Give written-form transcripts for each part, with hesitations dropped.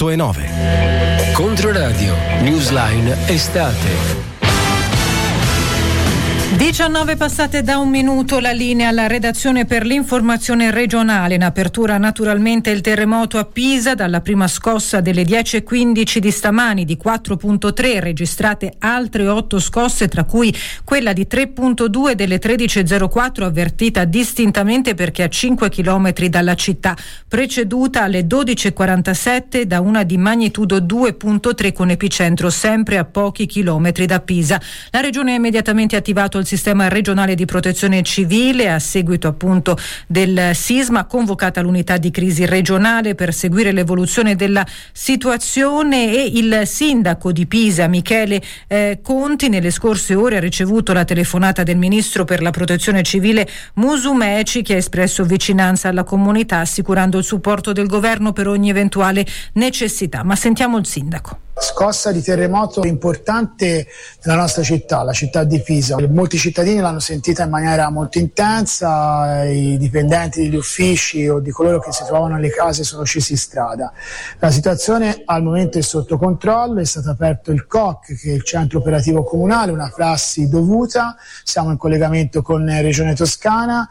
102.9. Controradio, Newsline Estate. 19 passate da un minuto, la linea alla redazione per l'informazione regionale. In apertura naturalmente il terremoto a Pisa, dalla prima scossa delle 10:15 di stamani di 4.3, registrate altre 8 scosse, tra cui quella di 3.2 delle 13:04, avvertita distintamente perché a 5 chilometri dalla città, preceduta alle 12:47 da una di magnitudo 2.3 con epicentro sempre a pochi chilometri da Pisa. La regione ha immediatamente attivato il sistema regionale di protezione civile a seguito appunto del sisma, convocata l'unità di crisi regionale per seguire l'evoluzione della situazione, e il sindaco di Pisa Michele Conti nelle scorse ore ha ricevuto la telefonata del ministro per la protezione civile Musumeci, che ha espresso vicinanza alla comunità assicurando il supporto del governo per ogni eventuale necessità. Ma sentiamo il sindaco. Scossa di terremoto importante nella nostra città, la città di Pisa. Molti cittadini l'hanno sentita in maniera molto intensa, i dipendenti degli uffici o di coloro che si trovavano nelle case sono scesi in strada. La situazione al momento è sotto controllo, è stato aperto il COC, che è il centro operativo comunale, una prassi dovuta, siamo in collegamento con Regione Toscana,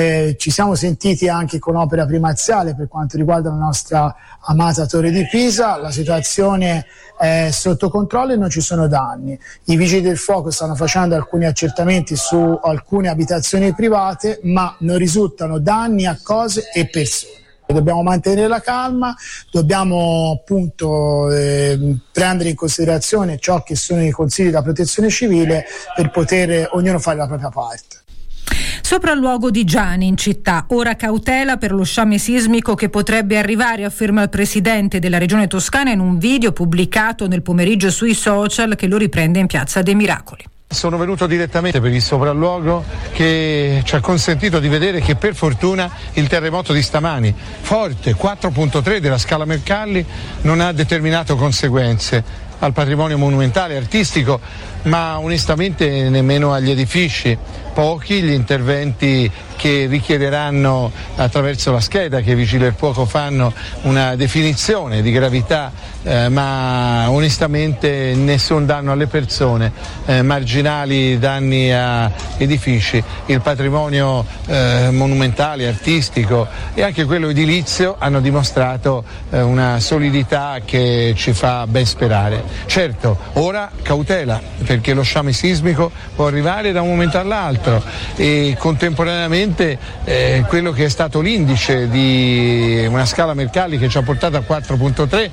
ci siamo sentiti anche con opera primaziale per quanto riguarda la nostra amata Torre di Pisa. La situazione è sotto controllo e non ci sono danni. I vigili del fuoco stanno facendo alcuni accertamenti su alcune abitazioni private, ma non risultano danni a cose e persone. Dobbiamo mantenere la calma, dobbiamo appunto prendere in considerazione ciò che sono i consigli della protezione civile per poter ognuno fare la propria parte. Sopralluogo di Giani in città, ora cautela per lo sciame sismico che potrebbe arrivare, afferma il presidente della regione Toscana in un video pubblicato nel pomeriggio sui social che lo riprende in Piazza dei Miracoli. Sono venuto direttamente per il sopralluogo che ci ha consentito di vedere che per fortuna il terremoto di stamani, forte 4.3 della scala Mercalli, non ha determinato conseguenze al patrimonio monumentale e artistico, ma onestamente nemmeno agli edifici. Pochi gli interventi che richiederanno attraverso la scheda che i vigili del fuoco fanno una definizione di gravità, ma onestamente nessun danno alle persone, marginali danni a edifici. Il patrimonio monumentale, artistico e anche quello edilizio hanno dimostrato una solidità che ci fa ben sperare. Certo, ora cautela, perché lo sciame sismico può arrivare da un momento all'altro e contemporaneamente quello che è stato l'indice di una scala Mercalli che ci ha portato a 4.3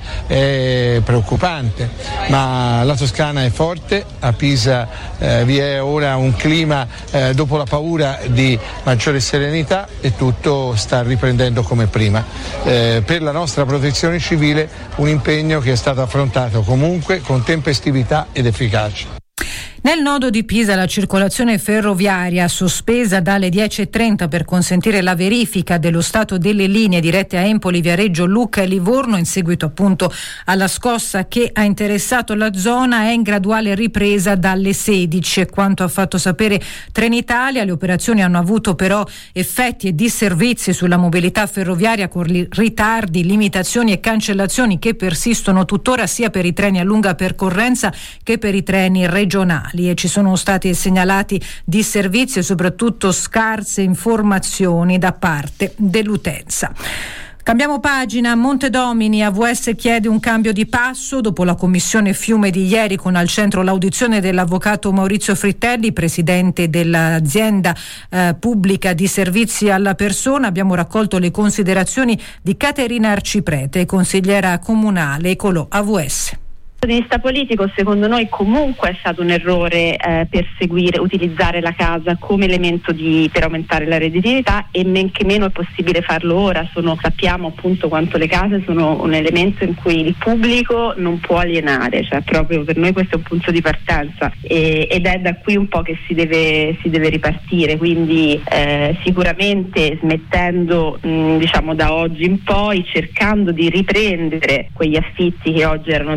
è preoccupante, ma la Toscana è forte, a Pisa vi è ora un clima dopo la paura di maggiore serenità e tutto sta riprendendo come prima. Per la nostra protezione civile un impegno che è stato affrontato comunque con tempestività ed efficacia. Nel nodo di Pisa la circolazione ferroviaria sospesa dalle 10:30 per consentire la verifica dello stato delle linee dirette a Empoli, Viareggio, Lucca e Livorno in seguito appunto alla scossa che ha interessato la zona è in graduale ripresa dalle 16. E quanto ha fatto sapere Trenitalia, le operazioni hanno avuto però effetti e disservizi sulla mobilità ferroviaria con ritardi, limitazioni e cancellazioni che persistono tuttora sia per i treni a lunga percorrenza che per i treni regionali. E ci sono stati segnalati disservizi e soprattutto scarse informazioni da parte dell'utenza. Cambiamo pagina. Montedomini, AVS chiede un cambio di passo dopo la commissione Fiume di ieri con al centro l'audizione dell'avvocato Maurizio Frittelli, presidente dell'azienda pubblica di servizi alla persona. Abbiamo raccolto le considerazioni di Caterina Arciprete, consigliera comunale Ecolò AVS. Dal punto di vista politico, secondo noi comunque è stato un errore utilizzare la casa come elemento per aumentare la redditività, e men che meno è possibile farlo ora. Sappiamo appunto quanto le case sono un elemento in cui il pubblico non può alienare, cioè proprio per noi questo è un punto di partenza ed è da qui un po' che si deve ripartire, quindi sicuramente smettendo da oggi in poi, cercando di riprendere quegli affitti che oggi erano dati in locazione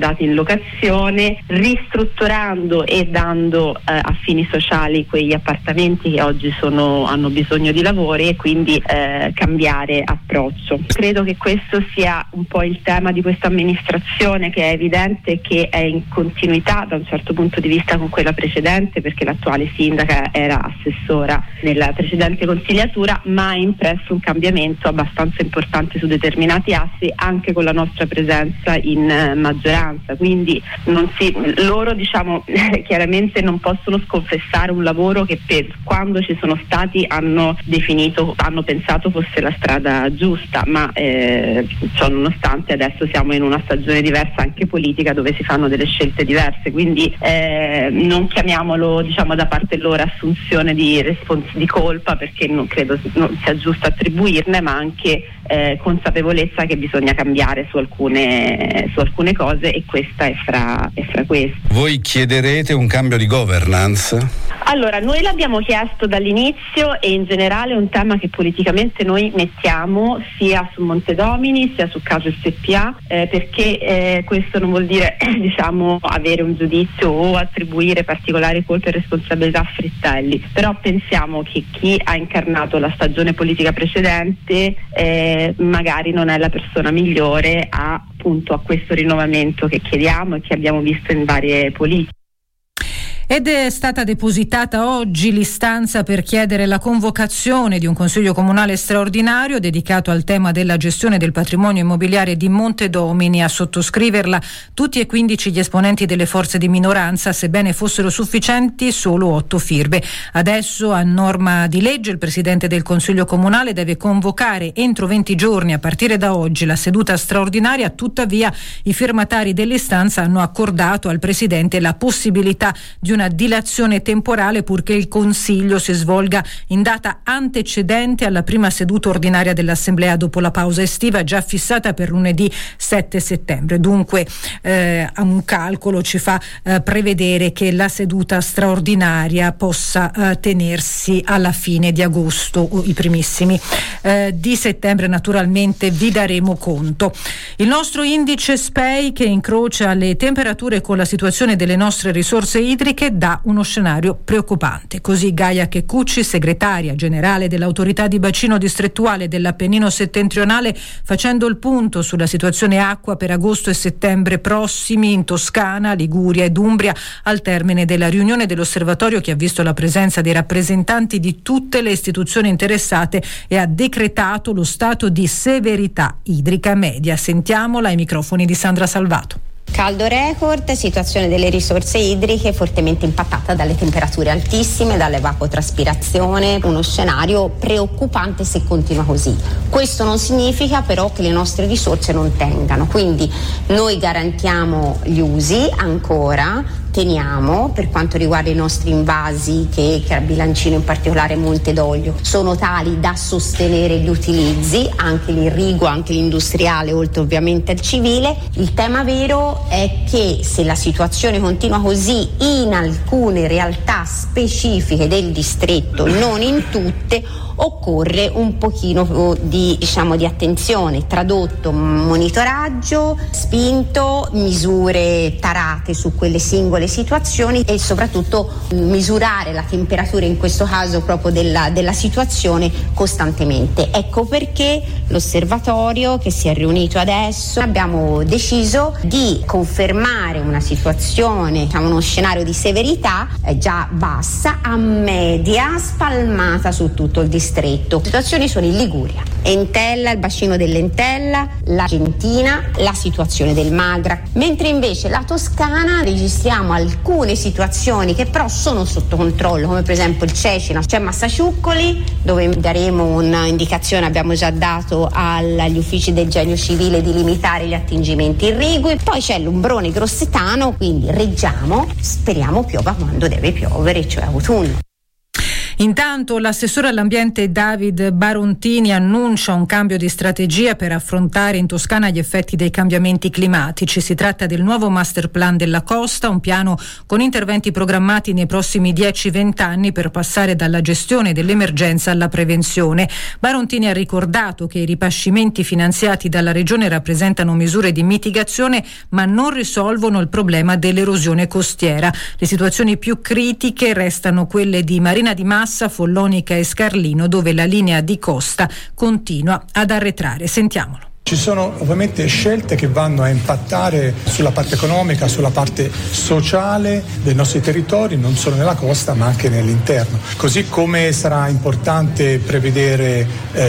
locazione, ristrutturando e dando a fini sociali quegli appartamenti che oggi hanno bisogno di lavori, e quindi cambiare approccio. Credo che questo sia un po' il tema di questa amministrazione, che è evidente che è in continuità da un certo punto di vista con quella precedente, perché l'attuale sindaca era assessora nella precedente consigliatura, ma ha impresso un cambiamento abbastanza importante su determinati assi, anche con la nostra presenza in maggioranza. Quindi loro chiaramente non possono sconfessare un lavoro che quando ci sono stati hanno pensato fosse la strada giusta, ma ciò nonostante adesso siamo in una stagione diversa anche politica, dove si fanno delle scelte diverse, quindi non chiamiamolo da parte loro assunzione di colpa, perché non credo non sia giusto attribuirne, ma anche consapevolezza che bisogna cambiare su alcune cose, e questa è fra queste. Voi chiederete un cambio di governance? Allora, noi l'abbiamo chiesto dall'inizio, e in generale è un tema che politicamente noi mettiamo sia su Montedomini sia su Caso SpA, perché questo non vuol dire avere un giudizio o attribuire particolari colpe e responsabilità a Frittelli, però pensiamo che chi ha incarnato la stagione politica precedente magari non è la persona migliore appunto a questo rinnovamento che chiediamo e che abbiamo visto in varie politiche. Ed è stata depositata oggi l'istanza per chiedere la convocazione di un consiglio comunale straordinario dedicato al tema della gestione del patrimonio immobiliare di Montedomini. A sottoscriverla tutti e 15 gli esponenti delle forze di minoranza, sebbene fossero sufficienti solo 8 firme. Adesso, a norma di legge, il presidente del consiglio comunale deve convocare entro 20 giorni a partire da oggi la seduta straordinaria. Tuttavia i firmatari dell'istanza hanno accordato al presidente la possibilità di una dilazione temporale, purché il Consiglio si svolga in data antecedente alla prima seduta ordinaria dell'Assemblea dopo la pausa estiva, già fissata per lunedì 7 settembre. Dunque un calcolo ci fa prevedere che la seduta straordinaria possa tenersi alla fine di agosto o i primissimi di settembre. Naturalmente vi daremo conto. Il nostro indice SPEI, che incrocia le temperature con la situazione delle nostre risorse idriche, dà uno scenario preoccupante. Così Gaia Checcucci, segretaria generale dell'autorità di bacino distrettuale dell'Appennino settentrionale, facendo il punto sulla situazione acqua per agosto e settembre prossimi in Toscana, Liguria ed Umbria, al termine della riunione dell'osservatorio che ha visto la presenza dei rappresentanti di tutte le istituzioni interessate e ha decretato lo stato di severità idrica media. Sentiamola ai microfoni di Sandra Salvato. Caldo record, situazione delle risorse idriche fortemente impattata dalle temperature altissime, dall'evapotraspirazione, uno scenario preoccupante se continua così. Questo non significa però che le nostre risorse non tengano, quindi noi garantiamo gli usi ancora, teniamo per quanto riguarda i nostri invasi che a Bilancino, in particolare Monte d'Oglio, sono tali da sostenere gli utilizzi, anche l'irrigo, anche l'industriale, oltre ovviamente al civile. Il tema vero è che se la situazione continua così in alcune realtà specifiche del distretto, non in tutte, occorre un pochino di attenzione, tradotto monitoraggio spinto, misure tarate su quelle singole situazioni e soprattutto misurare la temperatura, in questo caso proprio della situazione, costantemente. Ecco perché l'osservatorio che si è riunito adesso abbiamo deciso di confermare una situazione, uno scenario di severità già bassa a media, spalmata su tutto il distretto. Le situazioni sono in Liguria, Entella, il bacino dell'Entella, l'Argentina, la situazione del Magra, mentre invece la Toscana registriamo alcune situazioni che però sono sotto controllo, come per esempio il Cecina, c'è Massaciuccoli, dove daremo un'indicazione, abbiamo già dato agli uffici del Genio Civile di limitare gli attingimenti irrigui, poi c'è l'Umbrone Grossetano, quindi reggiamo, speriamo piova quando deve piovere, cioè autunno. Intanto l'assessore all'ambiente David Barontini annuncia un cambio di strategia per affrontare in Toscana gli effetti dei cambiamenti climatici. Si tratta del nuovo master plan della costa, un piano con interventi programmati nei prossimi 10-20 anni per passare dalla gestione dell'emergenza alla prevenzione. Barontini ha ricordato che i ripascimenti finanziati dalla Regione rappresentano misure di mitigazione ma non risolvono il problema dell'erosione costiera. Le situazioni più critiche restano quelle di Marina di Massa, Follonica e Scarlino, dove la linea di costa continua ad arretrare. Sentiamolo. Ci sono ovviamente scelte che vanno a impattare sulla parte economica, sulla parte sociale dei nostri territori, non solo nella costa ma anche nell'interno. Così come sarà importante prevedere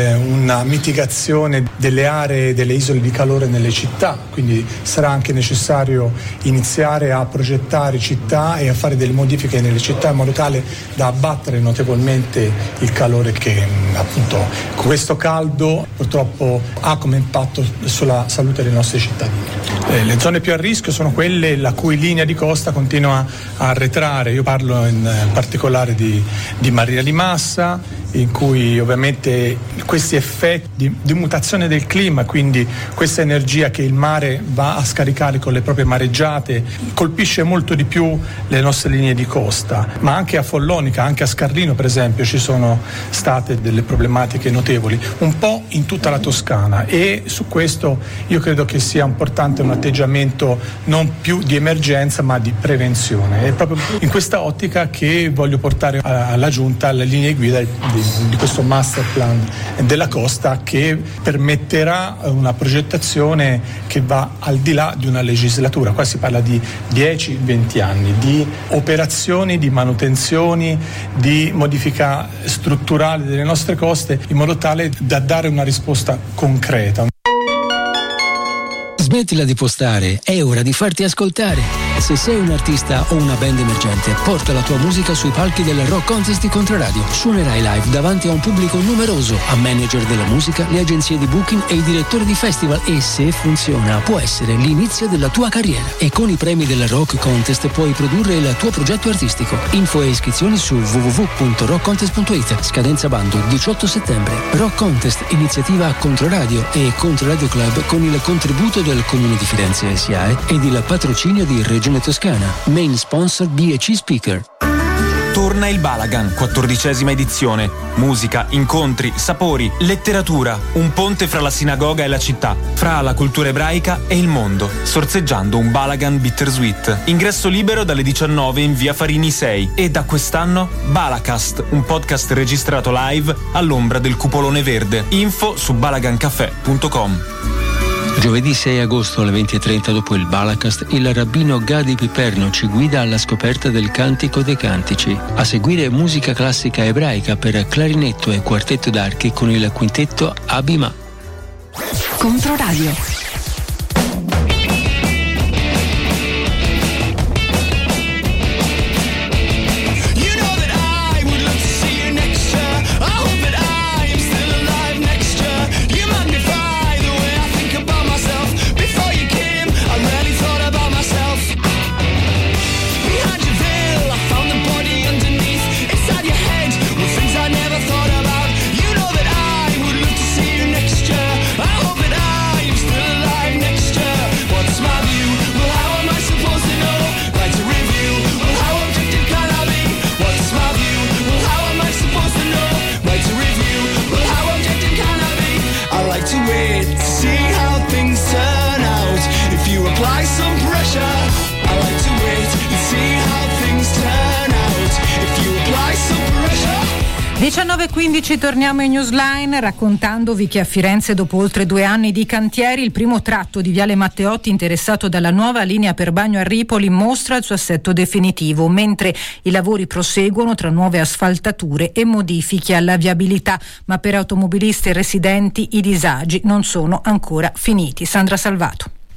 una mitigazione delle aree, delle isole di calore nelle città, quindi sarà anche necessario iniziare a progettare città e a fare delle modifiche nelle città in modo tale da abbattere notevolmente il calore che appunto questo caldo purtroppo ha come impatto sulla salute dei nostri cittadini. Le zone più a rischio sono quelle la cui linea di costa continua a arretrare. Io parlo in particolare di Marina di Massa, in cui ovviamente questi effetti di mutazione del clima, quindi questa energia che il mare va a scaricare con le proprie mareggiate, colpisce molto di più le nostre linee di costa, ma anche a Follonica, anche a Scarlino per esempio ci sono state delle problematiche notevoli, un po' in tutta la Toscana, e su questo io credo che sia importante un atteggiamento non più di emergenza ma di prevenzione. È proprio in questa ottica che voglio portare alla Giunta le linee guida di questo master plan della costa, che permetterà una progettazione che va al di là di una legislatura. Qua si parla di 10-20 anni di operazioni, di manutenzioni, di modifica strutturale delle nostre coste, in modo tale da dare una risposta concreta. Smettila di postare, è ora di farti ascoltare. Se sei un artista o una band emergente, porta la tua musica sui palchi del Rock Contest di Controradio. Suonerai live davanti a un pubblico numeroso, a manager della musica, le agenzie di booking e i direttori di festival, e se funziona può essere l'inizio della tua carriera. E con i premi del Rock Contest puoi produrre il tuo progetto artistico. Info e iscrizioni su www.rockcontest.it. Scadenza bando 18 settembre. Rock Contest, iniziativa a Controradio e Controradio Club, con il contributo del Comune di Firenze SIAE ed il patrocinio di Regione Toscana. Main sponsor BEC Speaker. Torna il Balagan, 14ª edizione. Musica, incontri, sapori, letteratura. Un ponte fra la sinagoga e la città, fra la cultura ebraica e il mondo, sorseggiando un Balagan bittersweet. Ingresso libero dalle 19 in via Farini 6. E da quest'anno Balacast, un podcast registrato live all'ombra del cupolone verde. Info su balagancafè.com. Giovedì 6 agosto alle 20:30, dopo il Balacast, il rabbino Gadi Piperno ci guida alla scoperta del Cantico dei Cantici. A seguire musica classica ebraica per clarinetto e quartetto d'archi con il quintetto Abima. Controradio. apply some pressure. I like to wait and see how things turn out. If you apply some pressure. 19:15, torniamo in Newsline raccontandovi che a Firenze, dopo oltre 2 anni di cantieri, il primo tratto di Viale Matteotti interessato dalla nuova linea per bagno a Ripoli mostra il suo assetto definitivo, mentre i lavori proseguono tra nuove asfaltature e modifiche alla viabilità, ma per automobilisti e residenti i disagi non sono ancora finiti. Sandra Salvato.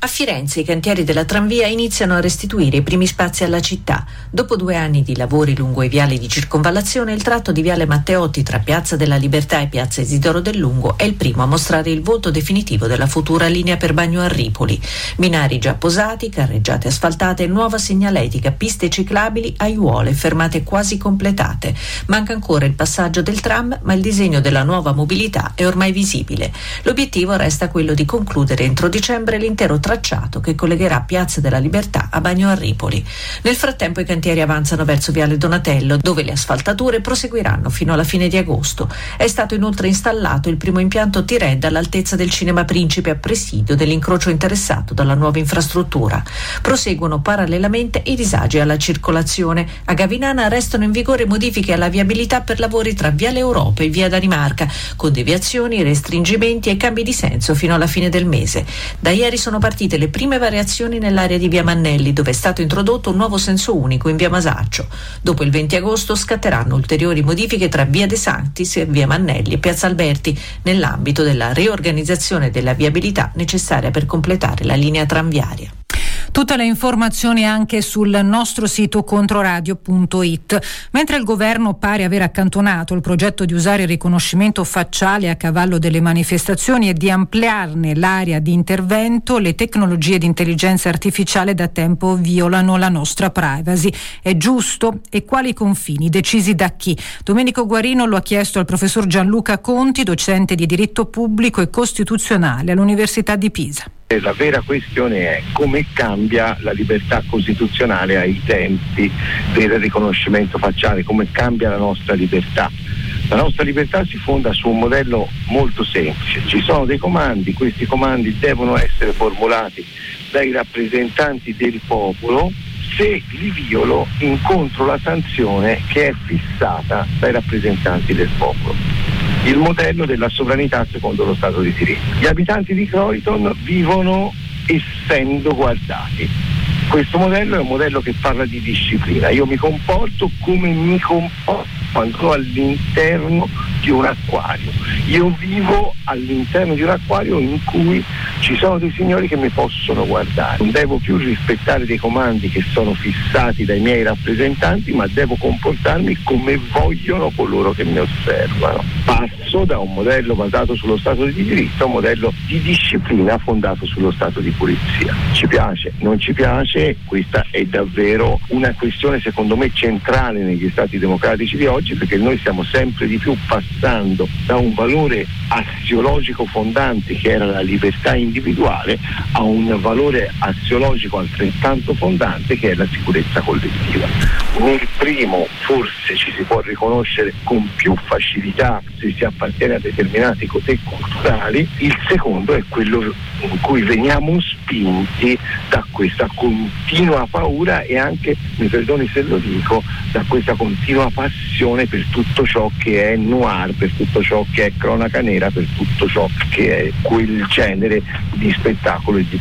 A Firenze i cantieri della tranvia iniziano a restituire i primi spazi alla città. Dopo 2 anni di lavori lungo i viali di circonvallazione, il tratto di viale Matteotti tra Piazza della Libertà e Piazza Isidoro del Lungo è il primo a mostrare il volto definitivo della futura linea per Bagno a Ripoli. Binari già posati, carreggiate asfaltate, nuova segnaletica, piste ciclabili, aiuole, fermate quasi completate. Manca ancora il passaggio del tram, ma il disegno della nuova mobilità è ormai visibile. L'obiettivo resta quello di concludere entro dicembre l'intero tracciato che collegherà Piazza della Libertà a Bagno a Ripoli. Nel frattempo i cantieri avanzano verso Viale Donatello, dove le asfaltature proseguiranno fino alla fine di agosto. È stato inoltre installato il primo impianto T-Red all'altezza del Cinema Principe a presidio dell'incrocio interessato dalla nuova infrastruttura. Proseguono parallelamente i disagi alla circolazione. A Gavinana restano in vigore modifiche alla viabilità per lavori tra Viale Europa e Via Danimarca, con deviazioni, restringimenti e cambi di senso fino alla fine del mese. Da ieri sono partite le prime variazioni nell'area di Via Mannelli, dove è stato introdotto un nuovo senso unico in Via Masaccio. Dopo il 20 agosto scatteranno ulteriori modifiche tra Via De Sanctis, Via Mannelli e Piazza Alberti, nell'ambito della riorganizzazione della viabilità necessaria per completare la linea tranviaria. Tutte le informazioni anche sul nostro sito controradio.it. Mentre il governo pare aver accantonato il progetto di usare il riconoscimento facciale a cavallo delle manifestazioni e di ampliarne l'area di intervento, le tecnologie di intelligenza artificiale da tempo violano la nostra privacy. È giusto? E quali confini? Decisi da chi? Domenico Guarino lo ha chiesto al professor Gianluca Conti, docente di diritto pubblico e costituzionale all'Università di Pisa. La vera questione è come cambia la libertà costituzionale ai tempi del riconoscimento facciale, come cambia la nostra libertà. La nostra libertà si fonda su un modello molto semplice: ci sono dei comandi, questi comandi devono essere formulati dai rappresentanti del popolo. Se li violo incontro la sanzione che è fissata dai rappresentanti del popolo. Il modello della sovranità secondo lo Stato di diritto. Gli abitanti di Croydon vivono essendo guardati. Questo modello è un modello che parla di disciplina. Io mi comporto come mi comporto quando sono all'interno di un acquario. Io vivo all'interno di un acquario in cui ci sono dei signori che mi possono guardare. Non devo più rispettare dei comandi che sono fissati dai miei rappresentanti, ma devo comportarmi come vogliono coloro che mi osservano. Passo da un modello basato sullo Stato di diritto a un modello di disciplina fondato sullo Stato di polizia. Ci piace, non ci piace, questa è davvero una questione secondo me centrale negli Stati democratici di oggi, perché noi stiamo sempre di più passando da un valore assiologico fondante che era la libertà individuale a un valore assiologico altrettanto fondante che è la sicurezza collettiva. Nel primo forse ci si può riconoscere con più facilità se si appartiene a determinati cotè culturali, il secondo è quello in cui veniamo spinti da questa continua paura e anche, mi perdoni se lo dico, da questa continua passione per tutto ciò che è noir, per tutto ciò che è cronaca nera, per tutto ciò che è quel genere di spettacolo e di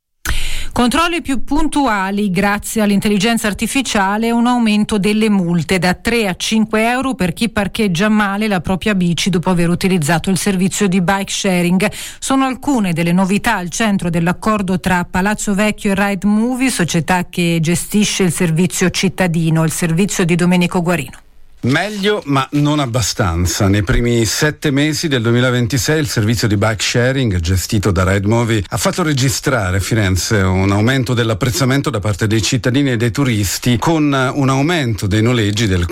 Controlli più puntuali grazie all'intelligenza artificiale e un aumento delle multe da 3 a 5 euro per chi parcheggia male la propria bici dopo aver utilizzato il servizio di bike sharing. Sono alcune delle novità al centro dell'accordo tra Palazzo Vecchio e Ride Movie, società che gestisce il servizio cittadino, il servizio di Domenico Guarino. Meglio ma non abbastanza. Nei primi 7 mesi del 2026 il servizio di bike sharing gestito da Ride Movie ha fatto registrare a Firenze un aumento dell'apprezzamento da parte dei cittadini e dei turisti, con un aumento dei noleggi del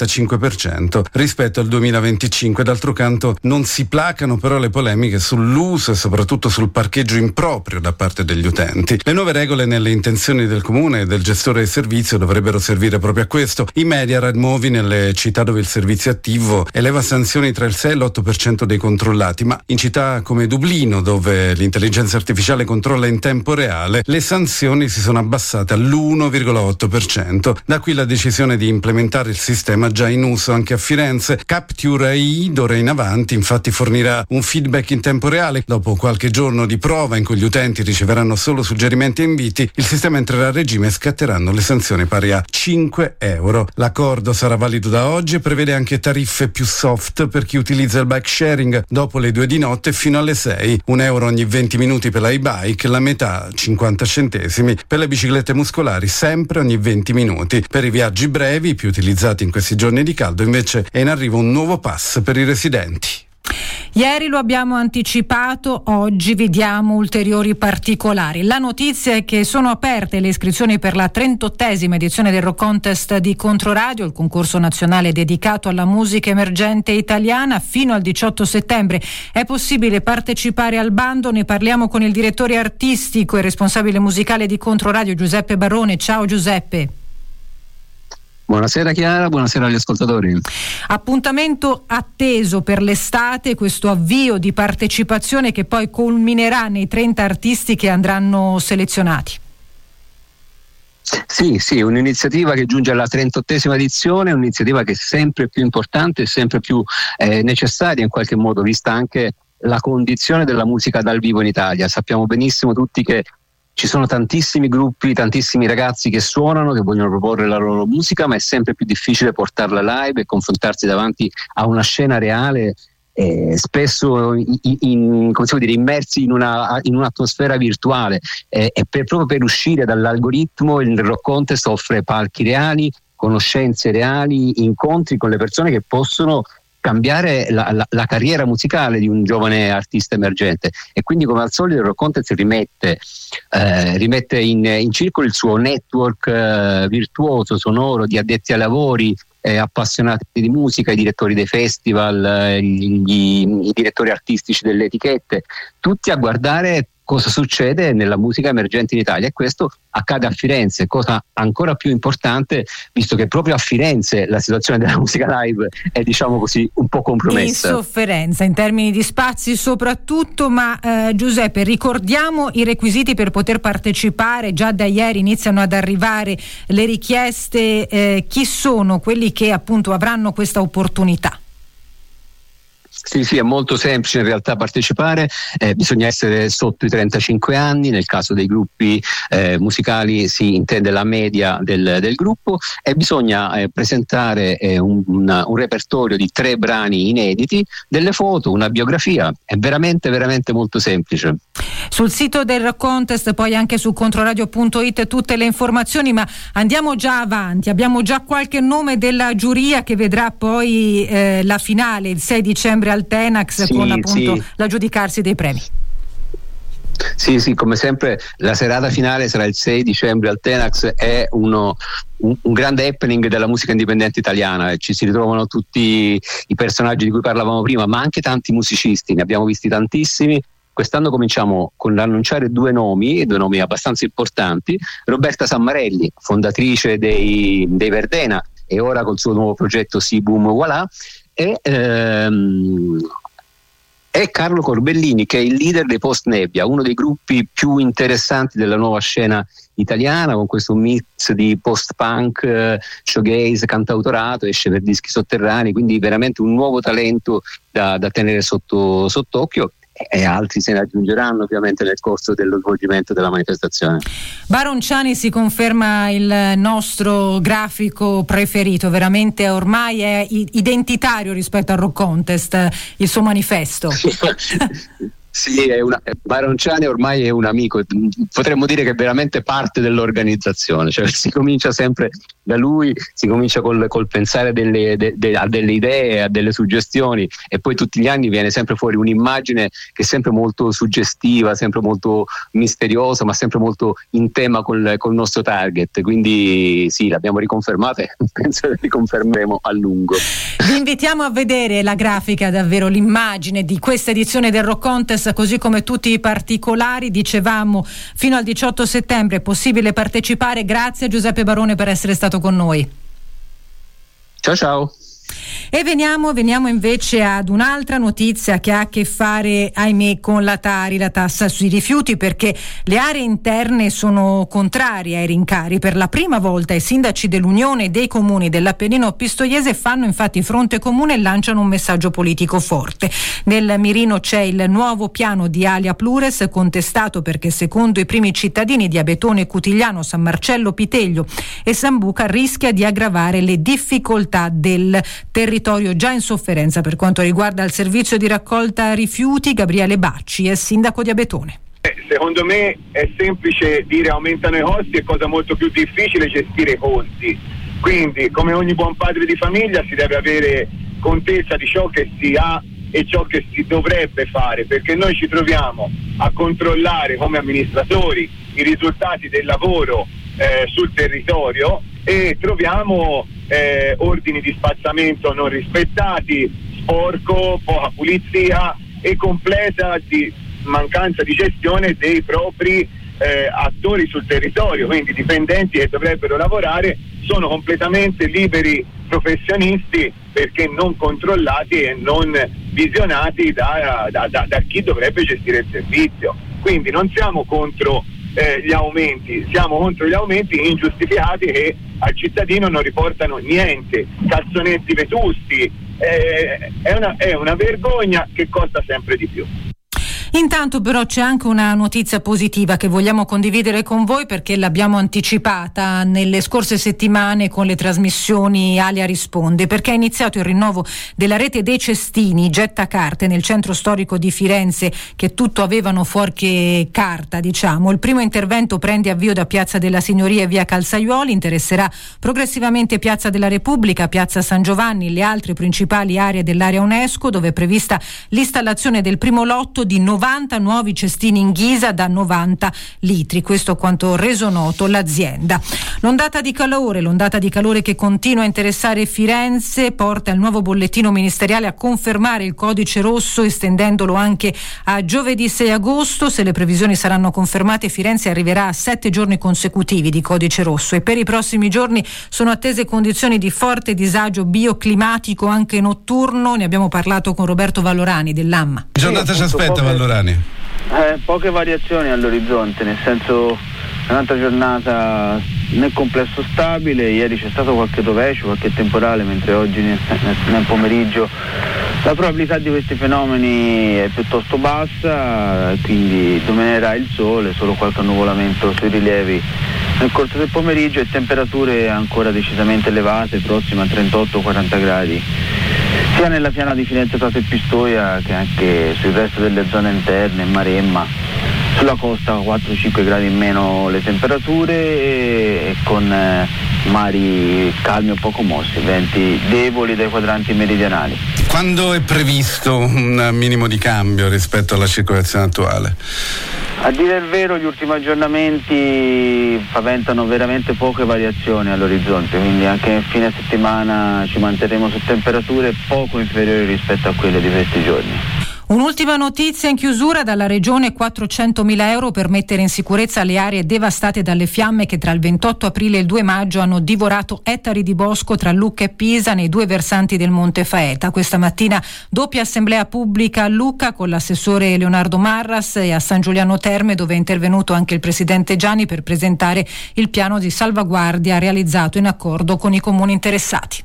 45% rispetto al 2025. D'altro canto non si placano però le polemiche sull'uso e soprattutto sul parcheggio improprio da parte degli utenti. Le nuove regole nelle intenzioni del comune e del gestore del servizio dovrebbero servire proprio a questo. I media Ride Movie nelle città dove il servizio è attivo eleva sanzioni tra il 6 e l'8% dei controllati, ma in città come Dublino, dove l'intelligenza artificiale controlla in tempo reale, le sanzioni si sono abbassate all'1,8%. Da qui la decisione di implementare il sistema già in uso anche a Firenze. Capture AI d'ora in avanti infatti fornirà un feedback in tempo reale. Dopo qualche giorno di prova in cui gli utenti riceveranno solo suggerimenti e inviti, il sistema entrerà a regime e scatteranno le sanzioni pari a 5 euro. L'accordo sarà valido da oggi e prevede anche tariffe più soft per chi utilizza il bike sharing dopo le 2 di notte fino alle 6, €1 ogni 20 minuti per l'iBike, la metà 50 centesimi per le biciclette muscolari, sempre ogni 20 minuti. Per i viaggi brevi, più utilizzati in questi giorni di caldo, invece è in arrivo un nuovo pass per i residenti. Ieri lo abbiamo anticipato, oggi vi diamo ulteriori particolari. La notizia è che sono aperte le iscrizioni per la 38esima edizione del Rock Contest di Controradio, il concorso nazionale dedicato alla musica emergente italiana. Fino al 18 settembre è possibile partecipare al bando. Ne parliamo con il direttore artistico e responsabile musicale di Controradio, Giuseppe Barone. Ciao Giuseppe. Buonasera Chiara, buonasera agli ascoltatori. Appuntamento atteso per l'estate, questo avvio di partecipazione che poi culminerà nei 30 artisti che andranno selezionati. Sì, un'iniziativa che giunge alla 38esima edizione, un'iniziativa che è sempre più importante e sempre più necessaria in qualche modo, vista anche la condizione della musica dal vivo in Italia. Sappiamo benissimo tutti che ci sono tantissimi gruppi, tantissimi ragazzi che suonano, che vogliono proporre la loro musica, ma è sempre più difficile portarla live e confrontarsi davanti a una scena reale, spesso immersi in un'atmosfera virtuale. Proprio per uscire dall'algoritmo, il Rock Contest offre palchi reali, conoscenze reali, incontri con le persone che possono cambiare la carriera musicale di un giovane artista emergente. E quindi, come al solito, il Rock Contest rimette in circolo il suo network virtuoso, sonoro, di addetti ai lavori, appassionati di musica, i direttori dei festival, i direttori artistici delle etichette, tutti a guardare cosa succede nella musica emergente in Italia. E questo accade a Firenze, cosa ancora più importante, visto che proprio a Firenze la situazione della musica live è, diciamo così, un po' compromessa. In sofferenza in termini di spazi soprattutto, ma Giuseppe, ricordiamo i requisiti per poter partecipare. Già da ieri iniziano ad arrivare le richieste, chi sono quelli che appunto avranno questa opportunità? Sì, è molto semplice in realtà partecipare, bisogna essere sotto i 35 anni, nel caso dei gruppi musicali si intende la media del gruppo, e bisogna presentare un repertorio di 3 brani inediti, delle foto, una biografia. È veramente molto semplice. Sul sito del Rock Contest, poi anche su controradio.it, tutte le informazioni, ma andiamo già avanti. Abbiamo già qualche nome della giuria che vedrà poi la finale il 6 dicembre al Tenax, con appunto l'aggiudicarsi dei premi. Sì, come sempre la serata finale sarà il 6 dicembre al Tenax, è un grande happening della musica indipendente italiana, e ci si ritrovano tutti i personaggi di cui parlavamo prima, ma anche tanti musicisti, ne abbiamo visti tantissimi. Quest'anno cominciamo con l'annunciare due nomi abbastanza importanti: Roberta Sammarelli, fondatrice dei Verdena e ora col suo nuovo progetto Si Boom Voilà, e Carlo Corbellini, che è il leader dei Post Nebbia, uno dei gruppi più interessanti della nuova scena italiana, con questo mix di post-punk, showgaze, cantautorato, esce per Dischi Sotterranei, quindi veramente un nuovo talento da tenere sott'occhio. E altri se ne aggiungeranno ovviamente nel corso dello svolgimento della manifestazione. Baronciani si conferma il nostro grafico preferito, veramente ormai è identitario rispetto al Rock Contest, il suo manifesto. Sì, Baronciani ormai è un amico, potremmo dire che è veramente parte dell'organizzazione, cioè si comincia sempre da lui, si comincia col pensare a delle idee, a delle suggestioni, e poi tutti gli anni viene sempre fuori un'immagine che è sempre molto suggestiva, sempre molto misteriosa, ma sempre molto in tema col nostro target. Quindi sì, l'abbiamo riconfermata e penso che riconfermeremo a lungo. Vi invitiamo a vedere la grafica, davvero l'immagine di questa edizione del Rock Contest, così come tutti i particolari. Dicevamo, fino al 18 settembre è possibile partecipare. Grazie a Giuseppe Barone per essere stato con noi. Ciao. E veniamo invece ad un'altra notizia che ha a che fare, ahimè, con la Tari, la tassa sui rifiuti, perché le aree interne sono contrarie ai rincari. Per la prima volta i sindaci dell'Unione dei Comuni dell'Appennino pistoiese fanno infatti fronte comune e lanciano un messaggio politico forte. Nel mirino c'è il nuovo piano di Alia Plures, contestato perché secondo i primi cittadini di Abetone, Cutigliano, San Marcello Piteglio e Sambuca rischia di aggravare le difficoltà del territorio già in sofferenza. Per quanto riguarda il servizio di raccolta rifiuti, Gabriele Bacci è sindaco di Abetone. Secondo me è semplice dire aumentano i costi, è cosa molto più difficile gestire i conti. Quindi, come ogni buon padre di famiglia, si deve avere contezza di ciò che si ha e ciò che si dovrebbe fare, perché noi ci troviamo a controllare come amministratori i risultati del lavoro sul territorio e troviamo ordini di spazzamento non rispettati, sporco, poca pulizia e completa di mancanza di gestione dei propri attori sul territorio, quindi dipendenti che dovrebbero lavorare sono completamente liberi professionisti perché non controllati e non visionati da chi dovrebbe gestire il servizio. Quindi non siamo contro gli aumenti, siamo contro gli aumenti ingiustificati che al cittadino non riportano niente, calzonetti vetusti, è una vergogna che costa sempre di più. Intanto però c'è anche una notizia positiva che vogliamo condividere con voi, perché l'abbiamo anticipata nelle scorse settimane con le trasmissioni Alia Risponde, perché è iniziato il rinnovo della rete dei cestini gettacarte nel centro storico di Firenze, che tutto avevano fuorché carta, diciamo. Il primo intervento prende avvio da Piazza della Signoria e via Calzaiuoli, interesserà progressivamente Piazza della Repubblica, Piazza San Giovanni, le altre principali aree dell'area UNESCO, dove è prevista l'installazione del primo lotto di 90 nuovi cestini in ghisa da 90 litri. Questo quanto reso noto l'azienda. L'ondata di calore che continua a interessare Firenze porta il nuovo bollettino ministeriale a confermare il codice rosso, estendendolo anche a giovedì 6 agosto. Se le previsioni saranno confermate, Firenze arriverà a 7 giorni consecutivi di codice rosso, e per i prossimi giorni sono attese condizioni di forte disagio bioclimatico anche notturno. Ne abbiamo parlato con Roberto Vallorani dell'AMMA. Che giornata ci aspetta, Vallorani? Poche variazioni all'orizzonte, nel senso un'altra giornata nel complesso stabile. Ieri c'è stato qualche rovescio, qualche temporale, mentre oggi nel pomeriggio la probabilità di questi fenomeni è piuttosto bassa, quindi dominerà il sole, solo qualche annuvolamento sui rilievi nel corso del pomeriggio e temperature ancora decisamente elevate, prossime a 38-40 gradi. Sia nella piana di Firenze, Prato e Pistoia che anche sul resto delle zone interne, Maremma, sulla costa 4-5 gradi in meno le temperature e con mari calmi o poco mossi, venti deboli dai quadranti meridionali. Quando è previsto un minimo di cambio rispetto alla circolazione attuale? A dire il vero, gli ultimi aggiornamenti paventano veramente poche variazioni all'orizzonte, quindi anche nel fine settimana ci manterremo su temperature poco inferiori rispetto a quelle di questi giorni. Un'ultima notizia in chiusura: dalla Regione 400.000 euro per mettere in sicurezza le aree devastate dalle fiamme che tra il 28 aprile e il 2 maggio hanno divorato ettari di bosco tra Lucca e Pisa nei due versanti del Monte Faeta. Questa mattina doppia assemblea pubblica a Lucca con l'assessore Leonardo Marras e a San Giuliano Terme, dove è intervenuto anche il presidente Gianni per presentare il piano di salvaguardia realizzato in accordo con i comuni interessati.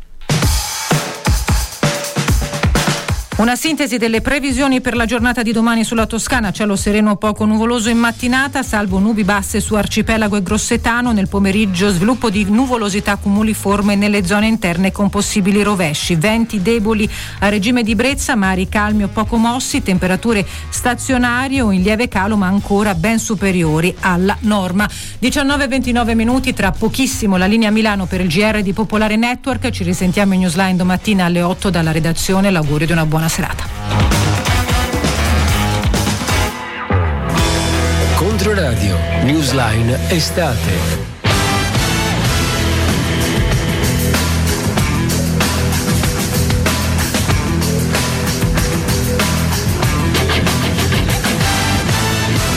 Una sintesi delle previsioni per la giornata di domani sulla Toscana: cielo sereno poco nuvoloso in mattinata, salvo nubi basse su arcipelago e grossetano. Nel pomeriggio sviluppo di nuvolosità cumuliforme nelle zone interne con possibili rovesci, venti deboli a regime di brezza, mari calmi o poco mossi, temperature stazionarie o in lieve calo ma ancora ben superiori alla norma. 19:29 minuti, tra pochissimo la linea Milano per il GR di Popolare Network. Ci risentiamo in Newsline domattina alle 8 dalla redazione. L'augurio di una buona serata. Controradio, Newsline estate.